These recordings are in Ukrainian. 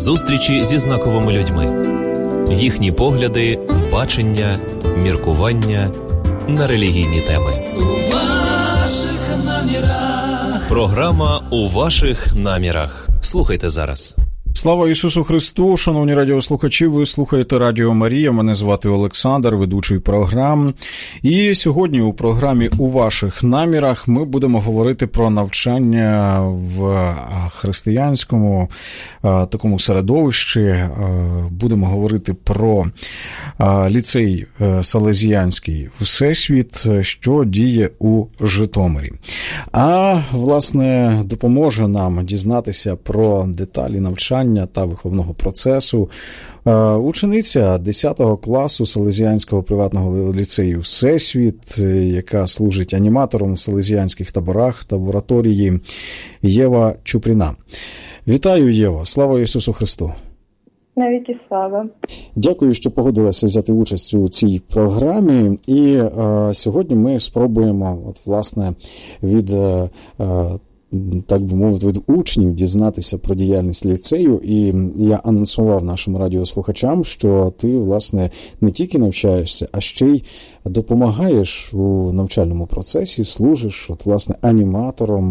Зустрічі зі знаковими людьми. Їхні погляди, бачення, міркування на релігійні теми. У ваших намірах. Програма «У ваших намірах». Слухайте зараз. Слава Ісусу Христу, шановні радіослухачі, ви слухаєте Радіо Марія, мене звати Олександр, ведучий програм. І сьогодні у програмі «У ваших намірах» ми будемо говорити про навчання в християнському такому середовищі. Будемо говорити про ліцей Салезіянський Всесвіт, що діє у Житомирі. А, власне, допоможе нам дізнатися про деталі навчання та виховного процесу учениця 10 класу Салезіянського приватного ліцею «Всесвіт», яка служить аніматором в салезіянських таборах та в ораторії, Єва Чупріна. Вітаю, Єво! Слава Ісусу Христу! Навіть і слава. Дякую, що погодилася взяти участь у цій програмі. І сьогодні ми спробуємо, власне, від так би мовити, від учнів дізнатися про діяльність ліцею. І я анонсував нашим радіослухачам, що ти, власне, не тільки навчаєшся, а ще й допомагаєш у навчальному процесі, служиш, власне, аніматором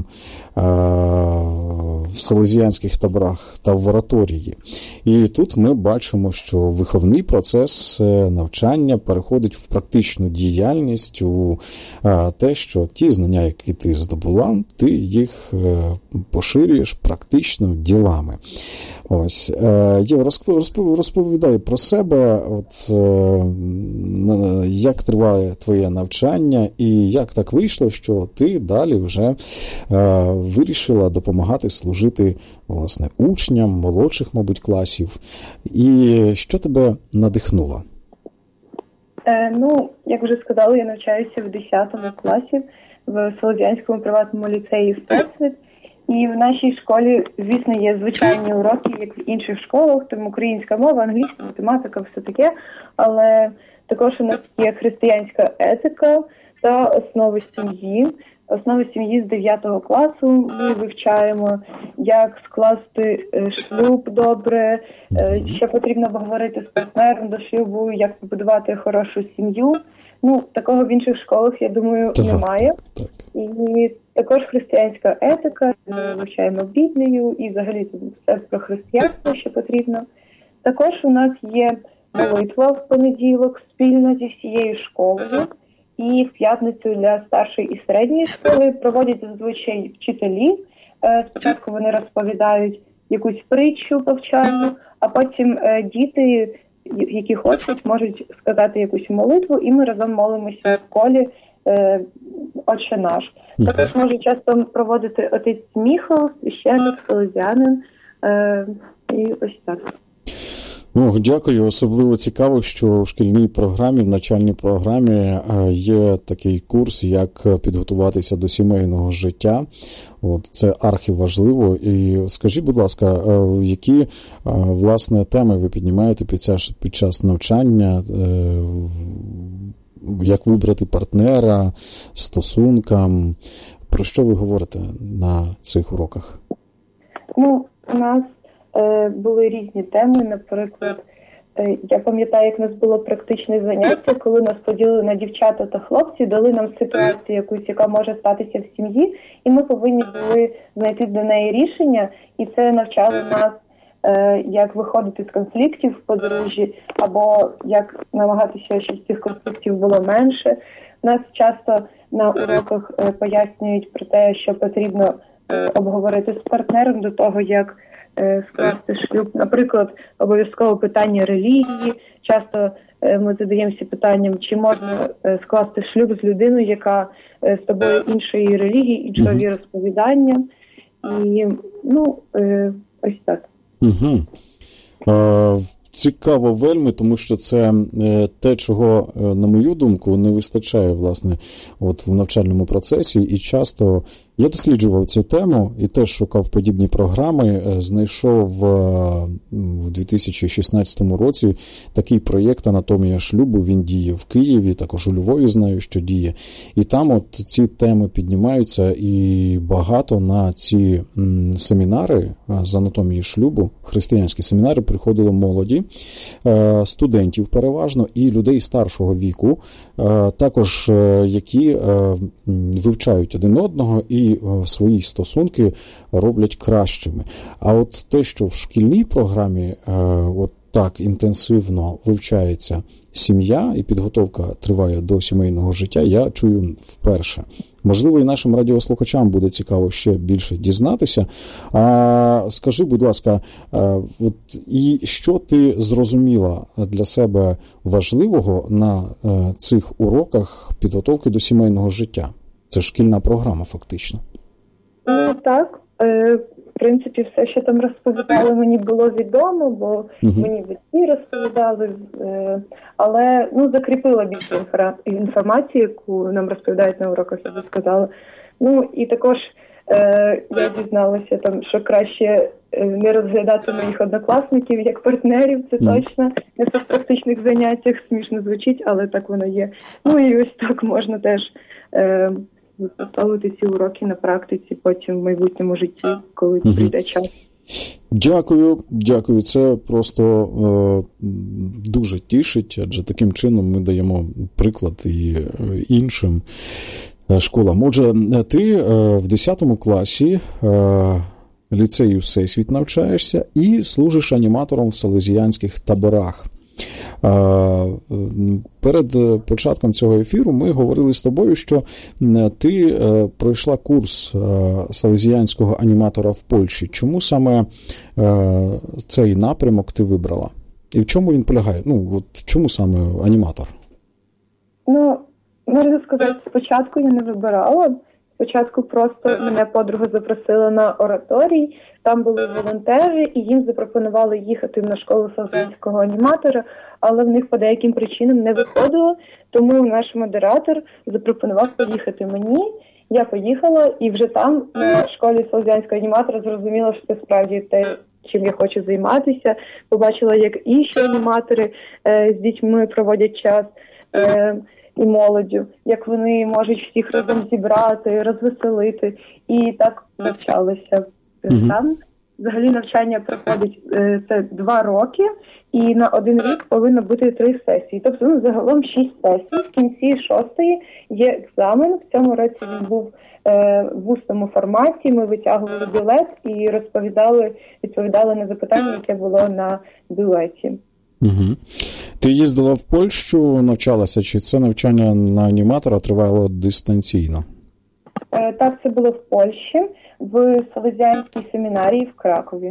в салезіянських таборах та в ораторії. І тут ми бачимо, що виховний процес навчання переходить в практичну діяльність, у те, що ті знання, які ти здобула, ти їх поширюєш практично ділами. Ось. Єва, розповідай про себе, як триває твоє навчання і як так вийшло, що ти далі вже вирішила допомагати служити, власне, учням молодших, мабуть, класів. І що тебе надихнуло? Як вже сказали, я навчаюся в 10 класі в Салезіянському приватному ліцеї «Всесвіт». І в нашій школі, звісно, є звичайні уроки, як в інших школах, там українська мова, англійська, математика, все таке. Але також у нас є християнська етика та основи сім'ї. Основи сім'ї з 9 класу ми вивчаємо, як скласти шлюб добре, що потрібно поговорити з партнером до шлюбу, як побудувати хорошу сім'ю. Такого в інших школах, я думаю, немає. Так. І також християнська етика, ми вивчаємо Біблію і взагалі все про християнство, що потрібно. Також у нас є молитва в понеділок спільно зі всією школою. І в п'ятницю для старшої і середньої школи проводять зазвичай вчителі. Спочатку вони розповідають якусь притчу повчальну, а потім діти, які хочуть, можуть сказати якусь молитву, і ми разом молимося в колі «Отче наш». Також може часто проводити отець Міхал, священник, салезіанин, і ось так. Дякую. Особливо цікаво, що в шкільній програмі, в навчальній програмі є такий курс, як підготуватися до сімейного життя. Це архіважливо. І скажіть, будь ласка, які, власне, теми ви піднімаєте під час навчання? Як вибрати партнера, стосункам? Про що ви говорите на цих уроках? У нас були різні теми, наприклад, я пам'ятаю, як у нас було практичне заняття, коли нас поділили на дівчата та хлопці, дали нам ситуацію якусь, яка може статися в сім'ї, і ми повинні були знайти до неї рішення, і це навчало нас, як виходити з конфліктів в подружжі, або як намагатися, щоб цих конфліктів було менше. Нас часто на уроках пояснюють про те, що потрібно обговорити з партнером до того, як скласти шлюб. Наприклад, обов'язково питання релігії. Часто ми задаємося питанням, чи можна скласти шлюб з людиною, яка з тобою іншої релігії, іншого віросповідання. І, ось так. Цікаво вельми, тому що це те, чого, на мою думку, не вистачає, власне, в навчальному процесі, і часто Я досліджував цю тему і теж шукав подібні програми. Знайшов в 2016 році такий проєкт «Анатомія шлюбу». Він діє в Києві, також у Львові знаю, що діє. І там от ці теми піднімаються, і багато на ці семінари з анатомії шлюбу, християнські семінари, приходило молоді, студентів переважно, і людей старшого віку, також які вивчають один одного і свої стосунки роблять кращими. А от те, що в шкільній програмі от так інтенсивно вивчається сім'я і підготовка триває до сімейного життя, я чую вперше. Можливо, і нашим радіослухачам буде цікаво ще більше дізнатися. А скажи, будь ласка, от і що ти зрозуміла для себе важливого на цих уроках підготовки до сімейного життя? Це шкільна програма, фактично. Ну, так. В принципі, все, що там розповідали, мені було відомо, бо мені батьки розповідали, але закріпила більше інформації, яку нам розповідають на уроках, я би сказала. Ну, і також я дізналася, що краще не розглядати моїх однокласників як партнерів, це точно. Не в практичних заняттях, смішно звучить, але так воно є. Ну, і ось так можна теж використовувати ці уроки на практиці потім в майбутньому житті, коли прийде час. Дякую. Це просто дуже тішить, адже таким чином ми даємо приклад і іншим школам. Отже, ти в 10 класі ліцею «Всесвіт» навчаєшся і служиш аніматором в салезіянських таборах. Перед початком цього ефіру ми говорили з тобою, що ти пройшла курс салезіянського аніматора в Польщі. Чому саме цей напрямок ти вибрала? І в чому він полягає? В чому саме аніматор? Можна сказати, спочатку я не вибирала. Спочатку просто мене подруга запросила на ораторій, там були волонтери, і їм запропонували їхати на школу салезіянського аніматора, але в них по деяким причинам не виходило, тому наш модератор запропонував поїхати мені. Я поїхала, і вже там, на школі салезіянського аніматора, зрозуміла, що це справді те, чим я хочу займатися. Побачила, як інші аніматори з дітьми проводять час і молоддю, як вони можуть всіх разом зібрати, розвеселити. І так навчалася там. Взагалі навчання проходить це 2 роки, і на 1 рік повинно бути 3 сесії. Тобто, загалом 6 сесій. В кінці 6-ї є екзамен. В цьому році він був в усному форматі. Ми витягували білет і відповідали на запитання, яке було на білеті. Ти їздила в Польщу, навчалася, чи це навчання на аніматора тривало дистанційно? Так, це було в Польщі, в салезіянській семінарії в Кракові.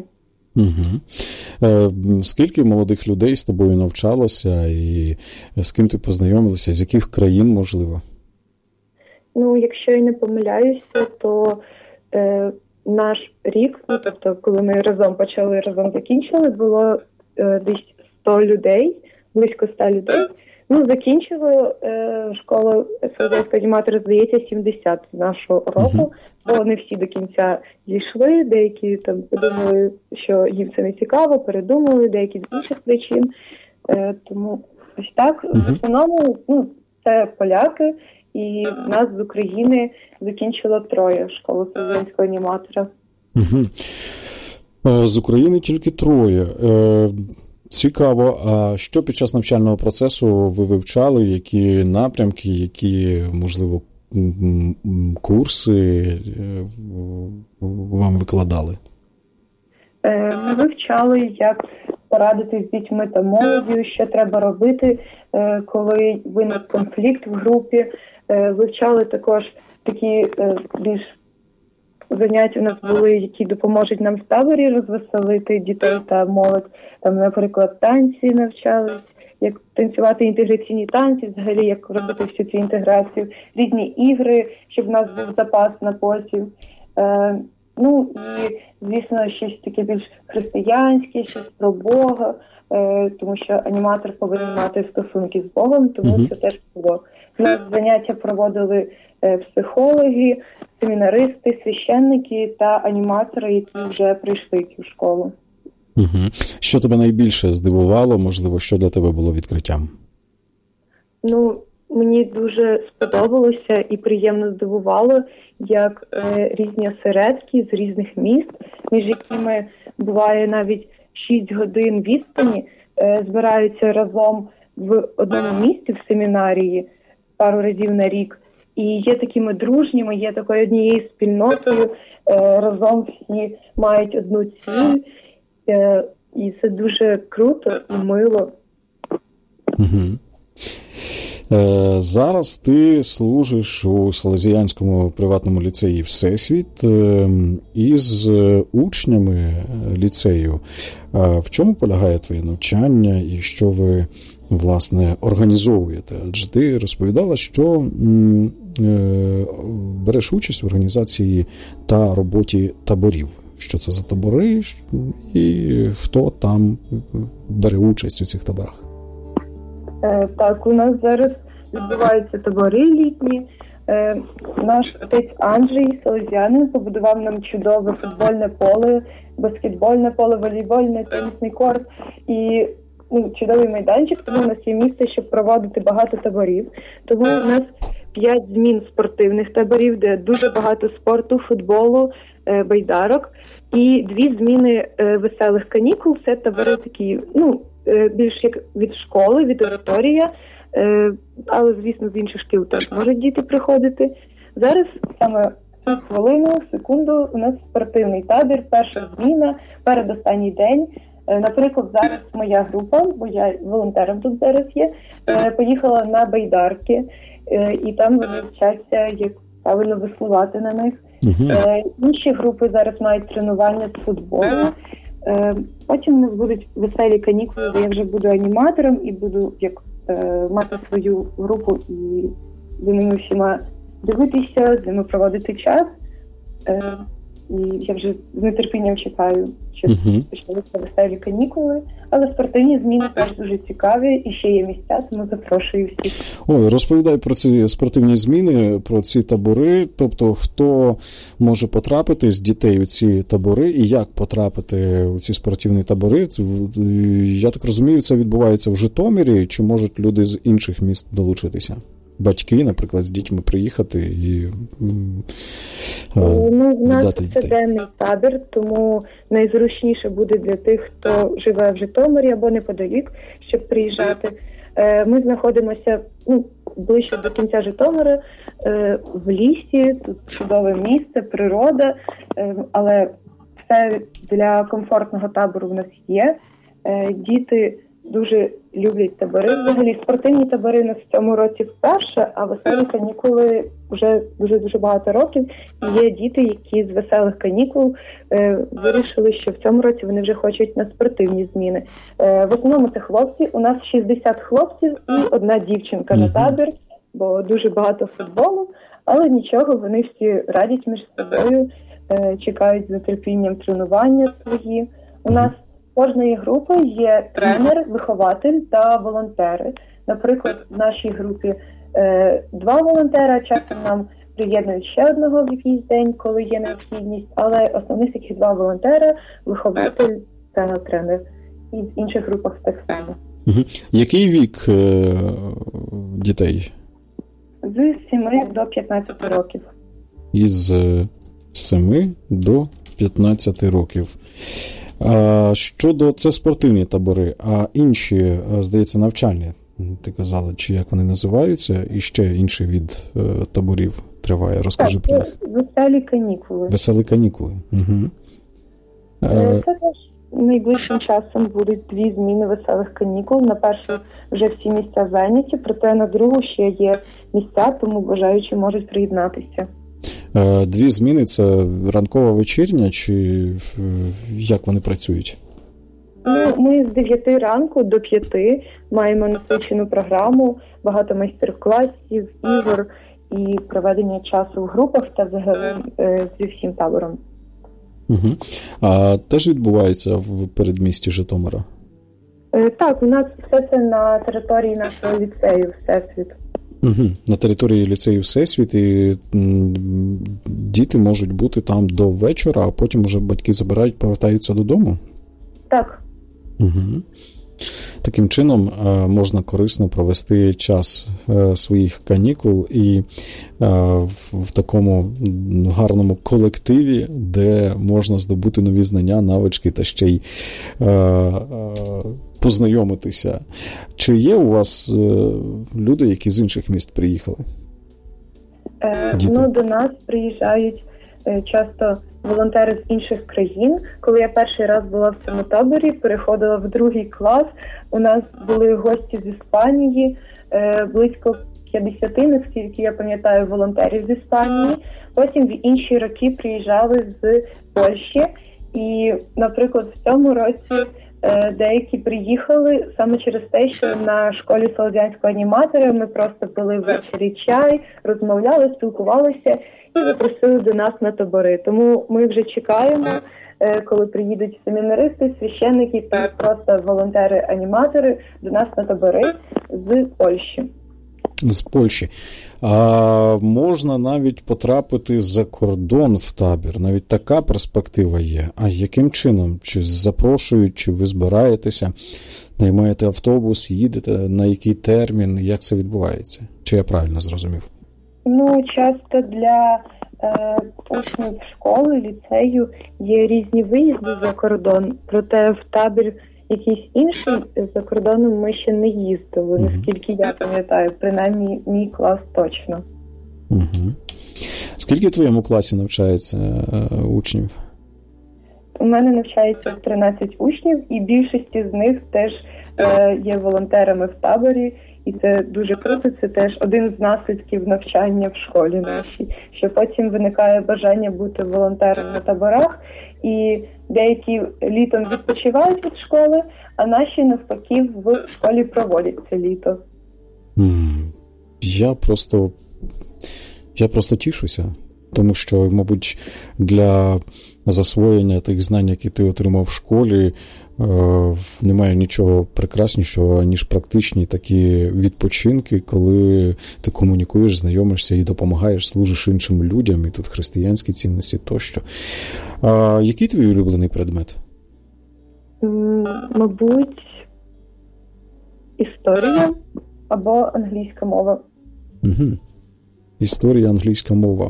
Скільки молодих людей з тобою навчалося і з ким ти познайомилася, з яких країн, можливо? Якщо я не помиляюся, то наш рік, тобто коли ми разом почали, разом закінчили, було десь 100 людей, близько 100 людей. Закінчили школу салезіянського аніматора, здається, 70 нашого року, бо не всі до кінця дійшли, деякі там подумали, що їм це не цікаво, передумали, деякі з інших причин. Тому ось так, в основному, це поляки, і в нас з України закінчило 3 школу салезіянського аніматора. З України тільки 3. Цікаво. А що під час навчального процесу ви вивчали? Які напрямки, які, можливо, курси вам викладали? Ми вивчали, як порадити з дітьми та молоддю, що треба робити, коли виник конфлікт в групі. Вивчали також такі більш заняття у нас були, які допоможуть нам в таборі розвеселити дітей та молодь. Там, наприклад, танці навчались, як танцювати інтеграційні танці, взагалі, як робити всю цю інтеграцію, різні ігри, щоб в нас був запас на потім. І, звісно, щось таке більш християнське, щось про Бога, тому що аніматор повинен мати стосунки з Богом, тому це теж було У нас заняття проводили психологи, семінаристи, священники та аніматори, які вже прийшли в цю школу. Угу. Що тебе найбільше здивувало, можливо, що для тебе було відкриттям? Мені дуже сподобалося і приємно здивувало, як різні осередки з різних міст, між якими буває навіть 6 годин відстані, збираються разом в одному місці в семінарії пару разів на рік. І є такими дружніми, є такою однією спільнотою, разом всі мають одну ціль, і це дуже круто і мило. Угу. Зараз ти служиш у Салезіянському приватному ліцеї «Всесвіт» із учнями ліцею. В чому полягає твоє навчання і що ви, власне, організовуєте? Адже ти розповідала, що береш участь в організації та роботі таборів. Що це за табори і хто там бере участь у цих таборах? Так, у нас зараз відбуваються табори літні. Наш отець Анджей, салезіанин, побудував нам чудове футбольне поле, баскетбольне поле, волейбольне, тенісний корт і чудовий майданчик, тому у нас є місце, щоб проводити багато таборів. Тому у нас 5 змін спортивних таборів, де дуже багато спорту, футболу, байдарок, і 2 зміни веселих канікул. Це табори такі, більш як від школи, від аудиторія, але, звісно, з інших шкіл теж можуть діти приходити. Зараз, саме цю хвилину, секунду, у нас спортивний табір, перша зміна, передостанній день. Наприклад, зараз моя група, бо я волонтером тут зараз є, поїхала на байдарки, і там вони вчаться, як правильно веслувати на них. Інші групи зараз мають тренування з футболу. Потім у нас будуть веселі канікули, де я вже буду аніматором і буду мати свою групу і з ними всіма дивитися, з ними проводити час. І я вже з нетерпінням чекаю, що почнуться веселі канікули. Але спортивні зміни теж дуже цікаві, і ще є місця, тому запрошую всіх. Ой, розповідай про ці спортивні зміни, про ці табори. Тобто, хто може потрапити з дітей у ці табори і як потрапити у ці спортивні табори? Я так розумію, це відбувається в Житомирі, чи можуть люди з інших міст долучитися? Батьки, наприклад, з дітьми приїхати і у нас дати дітей. Це денний табір, тому найзручніше буде для тих, хто живе в Житомирі або неподалік, щоб приїжджати. Ми знаходимося ближче до кінця Житомира, в лісі, тут чудове місце, природа, але все для комфортного табору в нас є. Діти дуже люблять табори. Взагалі, спортивні табори у нас в цьому році вперше, а веселі канікули вже дуже-дуже багато років. І є діти, які з веселих канікул вирішили, що в цьому році вони вже хочуть на спортивні зміни. В основному це хлопці. У нас 60 хлопців і 1 дівчинка на табір, бо дуже багато футболу, але нічого, вони всі радять між собою, чекають з нетерпінням тренування свої. У нас кожної групи є тренер, вихователь та волонтери. Наприклад, в нашій групі 2 волонтера, часом нам приєднують ще одного в якийсь день, коли є необхідність, але основних таких 2 волонтера, вихователь та тренер. І в інших групах так само. Який вік дітей? З 7 до 15 років. Із 7 до 15 років. Щодо це спортивні табори, а інші, здається, навчальні, ти казала, чи як вони називаються, і ще інший від таборів триває. Розкажи про них. Веселі канікули. Веселі канікули. Угу. Це теж найближчим часом будуть 2 зміни веселих канікул. На першу вже всі місця зайняті, проте на другу ще є місця, тому бажаючі можуть приєднатися. 2 зміни – це ранкова, вечірня, чи як вони працюють? Ми з 9 ранку до 5 маємо насичену програму, багато майстер-класів, ігор і проведення часу в групах та взагалі зі всім табором. Угу. А теж відбувається в передмісті Житомира? Так, у нас все це на території нашого ліцею «Всесвіт». Угу. На території ліцею Всесвіт і діти можуть бути там до вечора, а потім вже батьки забирають, повертаються додому? Так. Угу. Таким чином можна корисно провести час своїх канікул і в такому гарному колективі, де можна здобути нові знання, навички та ще й познайомитися. Чи є у вас люди, які з інших міст приїхали? До нас приїжджають часто волонтери з інших країн. Коли я перший раз була в цьому таборі, переходила в 2 клас, у нас були гості з Іспанії, близько 50, наскільки я пам'ятаю, волонтерів з Іспанії. Потім в інші роки приїжджали з Польщі. І, наприклад, в цьому році деякі приїхали саме через те, що на школі салезіанського аніматора ми просто пили ввечері чай, розмовляли, спілкувалися і запросили до нас на табори. Тому ми вже чекаємо, коли приїдуть семінаристи, священники та просто волонтери-аніматори до нас на табори з Польщі. З Польщі. А можна навіть потрапити за кордон в табір. Навіть така перспектива є. А яким чином? Чи запрошують, чи ви збираєтеся, наймаєте автобус, їдете, на який термін, як це відбувається? Чи я правильно зрозумів? Часто для учнів школи, ліцею є різні виїзди за кордон, проте в табір якийсь інший за кордоном ми ще не їздили, наскільки я пам'ятаю, принаймні мій клас точно. Угу. Скільки в твоєму класі навчається учнів? У мене навчається 13 учнів, і більшість з них теж є волонтерами в таборі, і це дуже круто, це теж один з наслідків навчання в школі нашій, що потім виникає бажання бути волонтером на таборах, і деякі літом відпочивають від школи, а наші навпаки в школі проводять це літо. Я просто тішуся, тому що, мабуть, для засвоєння тих знань, які ти отримав в школі, немає нічого прекраснішого, ніж практичні такі відпочинки, коли ти комунікуєш, знайомишся і допомагаєш, служиш іншим людям, і тут християнські цінності тощо. Який твій улюблений предмет? Мабуть, історія або англійська мова. Угу. Історія, англійська мова.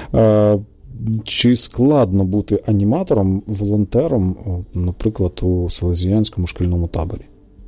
Чи складно бути аніматором, волонтером, наприклад, у салезіанському шкільному таборі?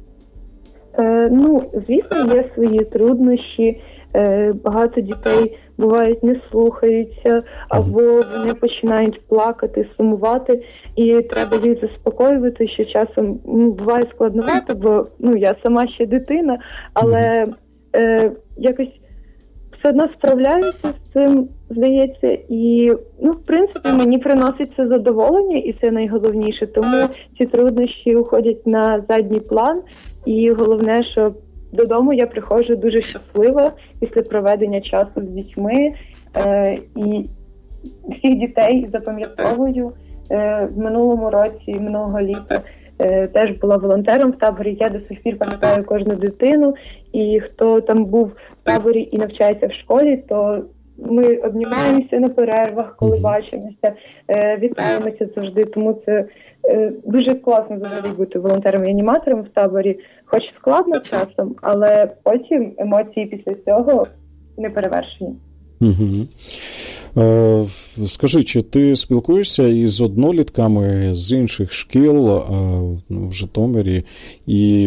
Звісно, є свої труднощі. Багато дітей бувають не слухаються, або вони починають плакати, сумувати, і треба їх заспокоювати, що часом буває складновато, бо я сама ще дитина, але якось все одно справляюся з цим, здається, і, в принципі, мені приносить це задоволення, і це найголовніше, тому ці труднощі уходять на задній план, і головне, що додому я приходжу дуже щаслива після проведення часу з дітьми, і всіх дітей запам'ятовую. В минулому році, минулого літа, теж була волонтером в таборі, я до сих пір пам'ятаю кожну дитину, і хто там був в таборі і навчається в школі, то ми обнімаємося на перервах, коли бачимося, вітаємося завжди, тому це дуже класно взагалі бути волонтером і аніматором в таборі, хоч складно часом, але потім емоції після цього не перевершені. Угу. Скажи, чи ти спілкуєшся із однолітками з інших шкіл в Житомирі, і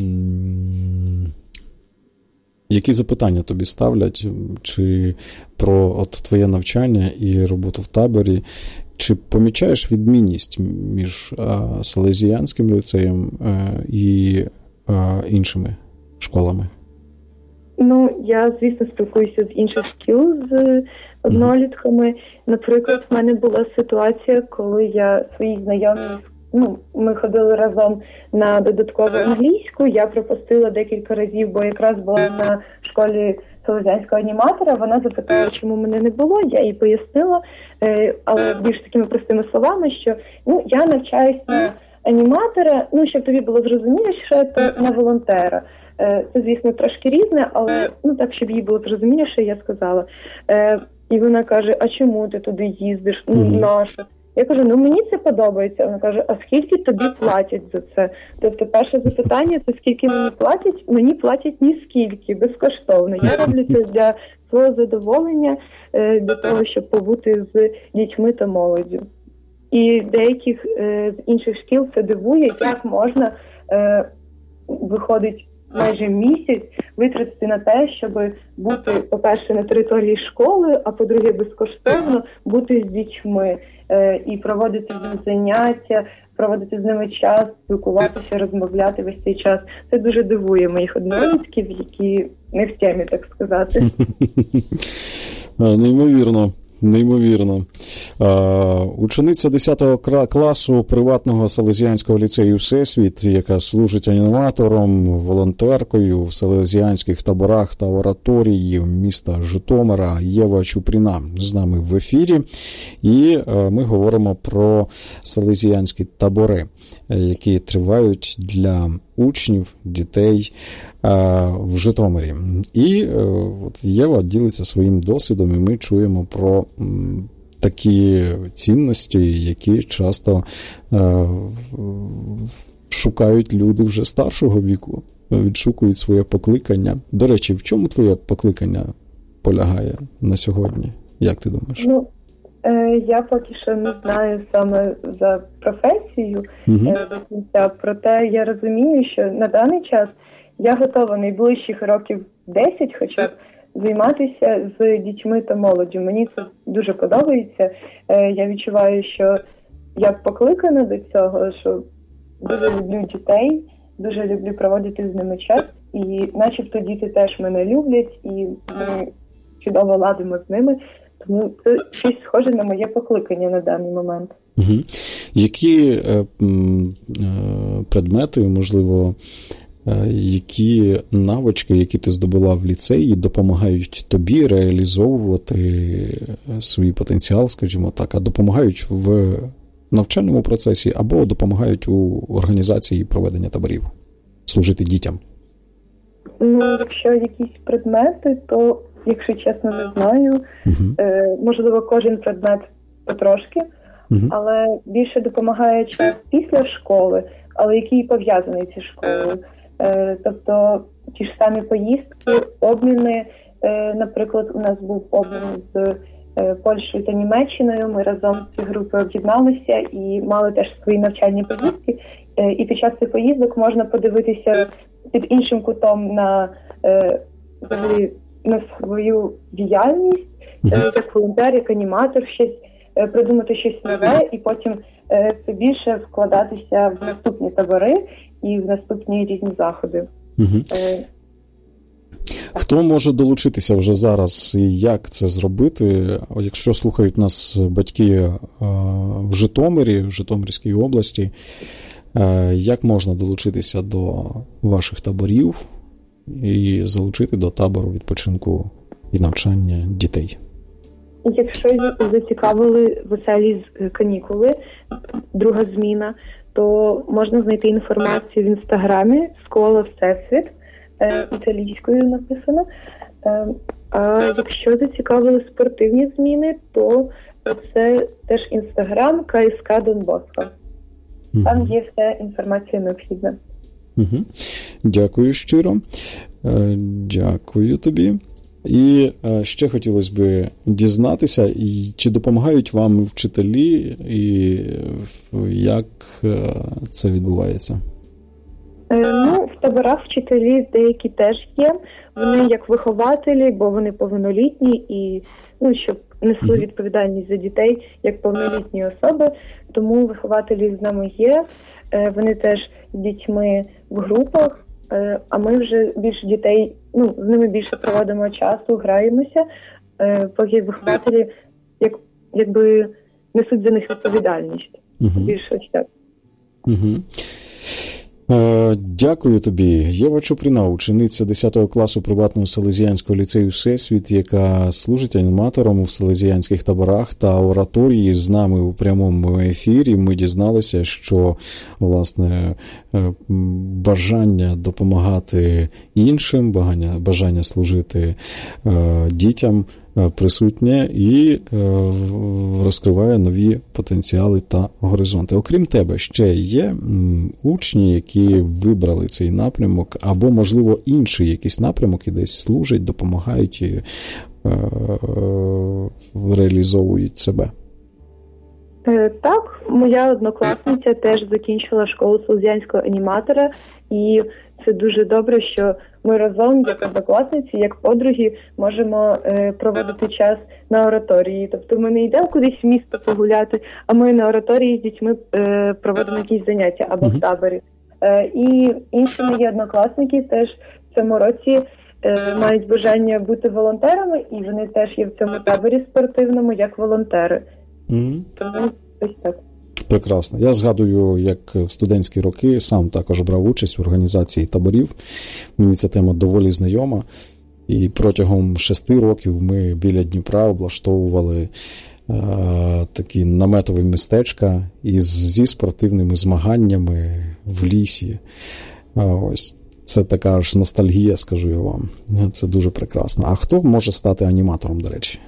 які запитання тобі ставлять, чи про твоє навчання і роботу в таборі, чи помічаєш відмінність між Салезіанським ліцеєм і іншими школами? Я, звісно, спілкуюся з інших шкіл з однолітками. Наприклад, в мене була ситуація, коли я своїй знайомій, ми ходили разом на додаткову англійську, я пропустила декілька разів, бо якраз була на школі салезіанського аніматора, вона запитала, чому мене не було, я їй пояснила, але більш такими простими словами, що я навчаюсь на аніматора, щоб тобі було зрозуміліше, то на волонтера. Це, звісно, трошки різне, але так, щоб їй було зрозуміліше, я сказала. І вона каже, а чому ти туди їздиш? Нащо? Я кажу, мені це подобається. Вона каже, а скільки тобі платять за це? Тобто перше запитання, це скільки мені платять? Мені платять ніскільки, безкоштовно. Я роблю це для свого задоволення, для того, щоб побути з дітьми та молоддю. І деяких з інших шкіл це дивує, як можна, виходить, майже місяць витратити на те, щоб бути, по-перше, на території школи, а по-друге, безкоштовно бути з дітьми і проводити з ними заняття, проводити з ними час, спілкуватися, розмовляти весь цей час. Це дуже дивує моїх однолітків, які не в темі, так сказати. Неймовірно. Учениця 10 класу приватного Селезіанського ліцею «Всесвіт», яка служить аніматором, волонтеркою в селезіанських таборах та ораторії міста Житомира, Єва Чупріна з нами в ефірі. І ми говоримо про селезіанські табори, які тривають для учнів, дітей в Житомирі. І от Єва ділиться своїм досвідом, і ми чуємо про такі цінності, які часто шукають люди вже старшого віку, відшукують своє покликання. До речі, в чому твоє покликання полягає на сьогодні? Як ти думаєш? Я поки що не знаю саме за професію до кінця, проте я розумію, що на даний час я готова найближчих років 10 хоча б займатися з дітьми та молоддю. Мені це дуже подобається. Я відчуваю, що я покликана до цього, що дуже люблю дітей, дуже люблю проводити з ними час. І начебто діти теж мене люблять, і ми чудово ладимо з ними. Тому це щось схоже на моє покликання на даний момент. Які предмети, можливо, які навички, які ти здобула в ліцеї, допомагають тобі реалізовувати свій потенціал, скажімо так, а допомагають в навчальному процесі або допомагають у організації проведення таборів, служити дітям? Якщо якісь предмети, то, якщо чесно, не знаю. Можливо, кожен предмет потрошки, але більше допомагає час після школи, але який пов'язаний зі школою. Тобто ті ж самі поїздки, обміни. Наприклад, у нас був обмін з Польщею та Німеччиною. Ми разом з цією групою об'єдналися і мали теж свої навчальні поїздки. І під час цих поїздок можна подивитися під іншим кутом на свою діяльність, як волонтер, як аніматор, придумати щось нове і потім це більше вкладатися в наступні табори і в наступні різні заходи. Хто може долучитися вже зараз і як це зробити? Якщо слухають нас батьки в Житомирі, в Житомирській області, як можна долучитися до ваших таборів і залучити до табору відпочинку і навчання дітей? Якщо зацікавили веселі канікули, друга зміна, то можна знайти інформацію в Інстаграмі «Школа Всесвіт», італійською написано. А якщо зацікавили спортивні зміни, то це теж Інстаграм КСК Дон Боско. Там є вся інформація необхідна. Дякую щиро. Дякую тобі. І ще хотілося б дізнатися, чи допомагають вам вчителі, і як це відбувається? В таборах вчителі деякі теж є. Вони як вихователі, бо вони повнолітні і щоб несли відповідальність за дітей як повнолітні особи. Тому вихователі з нами є. Вони теж з дітьми в групах. А ми вже більше дітей, з ними більше проводимо часу, граємося, поки вихователі якби несуть за них відповідальність. Більше ось так. Дякую тобі. Єва Чуприна, учениця 10 класу приватного Селезіянського ліцею «Всесвіт», яка служить аніматором у селезіянських таборах та ораторії, з нами у прямому ефірі. Ми дізналися, що, власне, бажання допомагати іншим, бажання служити дітям присутнє і розкриває нові потенціали та горизонти. Окрім тебе, ще є учні, які вибрали цей напрямок, або, можливо, інший якийсь напрямок і десь служать, допомагають і реалізовують себе? Так, моя однокласниця теж закінчила школу селезіянського аніматора, і це дуже добре, що ми разом, як однокласниці, як подруги, можемо проводити час на ораторії. Тобто ми не йдемо кудись в місто погуляти, а ми на ораторії з дітьми проводимо якісь заняття або в таборі. І інші мої однокласники теж в цьому році мають бажання бути волонтерами, і вони теж є в цьому таборі спортивному як волонтери. Тому ось так. Прекрасно. Я згадую, як в студентські роки сам також брав участь в організації таборів. Мені ця тема доволі знайома. І протягом 6 років ми біля Дніпра облаштовували такі наметові містечка зі спортивними змаганнями в лісі. Ось. Це така ж ностальгія, скажу я вам. Це дуже прекрасно. А хто може стати аніматором, до речі?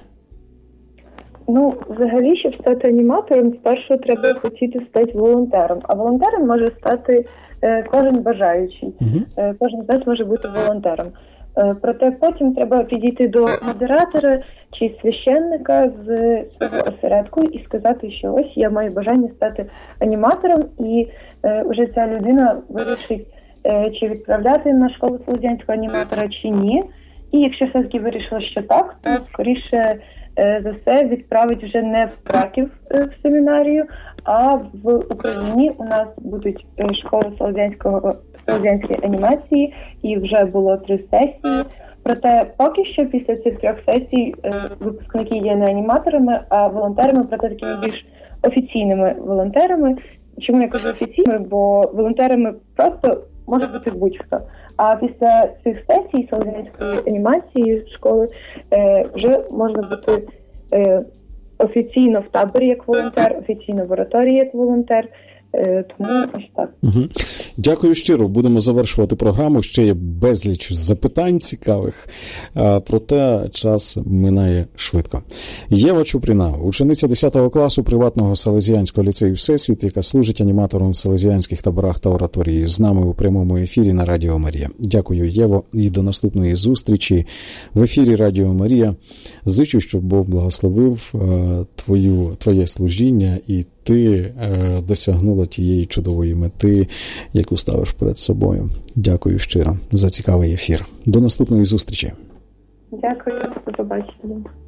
Ну, взагалі, щоб стати аніматором, спершу треба хотіти стати волонтером. А волонтером може стати кожен бажаючий. Кожен з нас може бути волонтером. Проте потім треба підійти до модератора чи священника з свого осередку і сказати, що ось я маю бажання стати аніматором, і вже ця людина вирішить, чи відправляти на школу селезіянського аніматора, чи ні. І якщо все-таки вирішила, що так, то скоріше за все відправить вже не в Краків в семінарію, а в Україні у нас будуть школи селезіянської анімації, і вже було 3 сесії. Проте поки що після цих 3 сесій випускники є не аніматорами, а волонтерами, проте такими більш офіційними волонтерами. Чому я кажу офіційними? Бо волонтерами просто може бути будь-хто. А після цих сесій селезіянської анімації школи вже можна бути офіційно в таборі як волонтер, офіційно в ораторії як волонтер. Тому ось так. Дякую щиро. Будемо завершувати програму. Ще є безліч запитань цікавих, проте час минає швидко. Єва Чуприна, учениця 10 класу приватного Селезіянського ліцею «Всесвіт», яка служить аніматором в селезіянських таборах та ораторії, з нами у прямому ефірі на Радіо Марія. Дякую, Єво, і до наступної зустрічі в ефірі Радіо Марія. Зичу, щоб Бог благословив твоє служіння, і ти досягнула тієї чудової мети, яку ставиш перед собою. Дякую щиро за цікавий ефір. До наступної зустрічі. Дякую, до побачення.